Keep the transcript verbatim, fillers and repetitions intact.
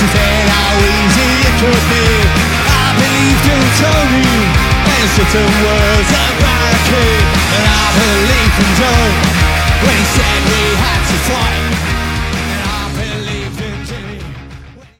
She said how easy it could be. I believed you told me in certain words about a kid. And I believed him too when he said we had to fight.